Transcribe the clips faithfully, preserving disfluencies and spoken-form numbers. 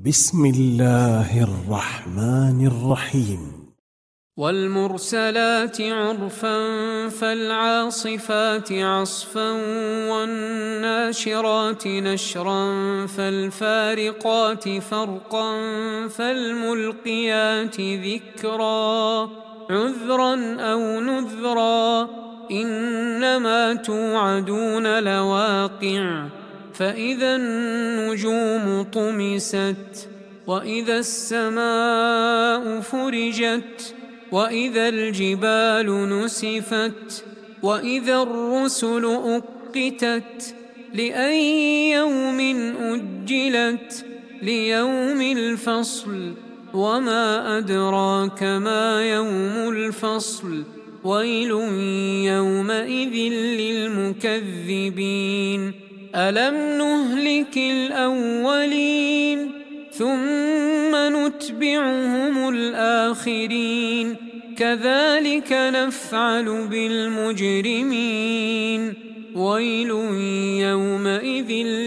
بسم الله الرحمن الرحيم. والمرسلات عرفا فالعاصفات عصفا والناشرات نشرا فالفارقات فرقا فالملقيات ذكرا عذرا أو نذرا إنما توعدون لواقع فإذا النجوم طمست وإذا السماء فرجت وإذا الجبال نسفت وإذا الرسل أقتت لأي يوم أجلت ليوم الفصل وما أدراك ما يوم الفصل ويل يومئذ للمكذبين ألم نهلك الأولين ثم نتبعهم الآخرين كذلك نفعل بالمجرمين ويل يومئذ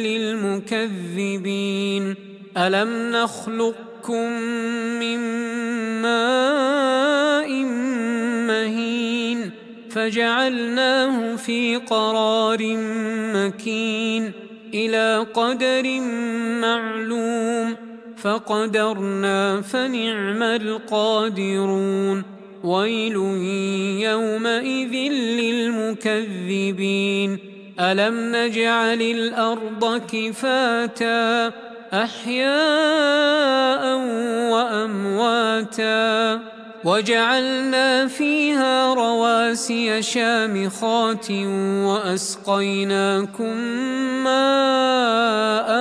للمكذبين ألم نخلقكم من ماء مهين فجعلناه في قرار مكين إلى قدر معلوم فقدرنا فنعم القادرون ويل يومئذ للمكذبين ألم نجعل الأرض كفاتا أحياء وأمواتا وجعلنا فيها رواسي شامخات وأسقيناكم ماء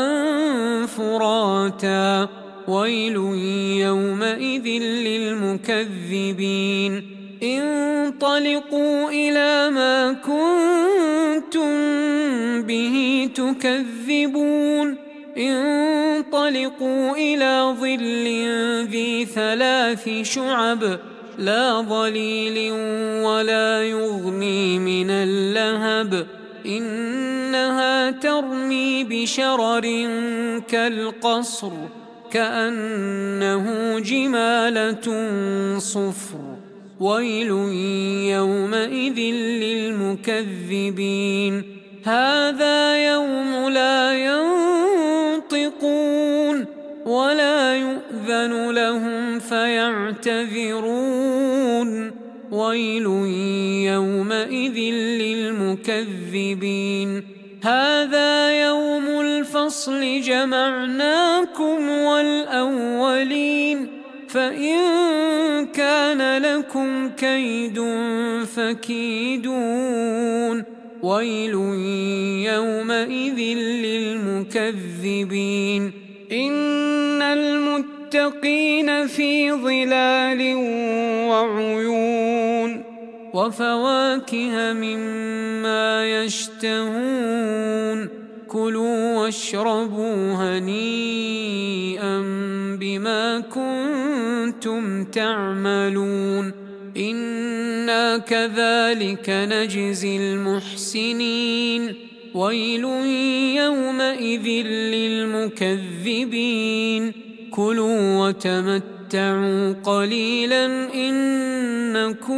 فراتا ويل يومئذ للمكذبين انطلقوا إلى ما كنتم به تكذبون انطلقوا إلى ظل ذي ثلاث شعب لا ظليل ولا يغني من اللهب إنها ترمي بشرر كالقصر كأنه جمالة صفر ويل يومئذ للمكذبين هذا يوم لا ينطقون ولا يؤذن لهم فيعتذرون ويل يومئذ للمكذبين هذا يوم الفصل جمعناكم والأولين فإن كان لكم كيد فكيدون ويل يومئذ للمكذبين إن المتقين في ظلال وعيون وفواكه مما يشتهون كلوا واشربوا هنيئا بما كنتم تعملون إنا كذلك نجزي المحسنين ويل يومئذ للمكذبين كلوا وتمتعوا قليلا إنكم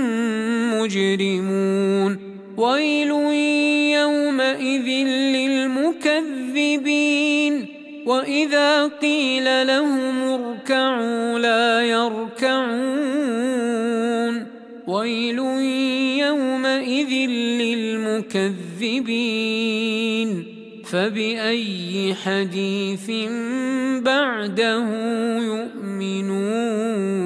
مجرمون ويل يومئذ للمكذبين وإذا قيل لهم اركعوا لا يركعون ويل يومئذ للمكذبين فبأي حديث بعده يؤمنون.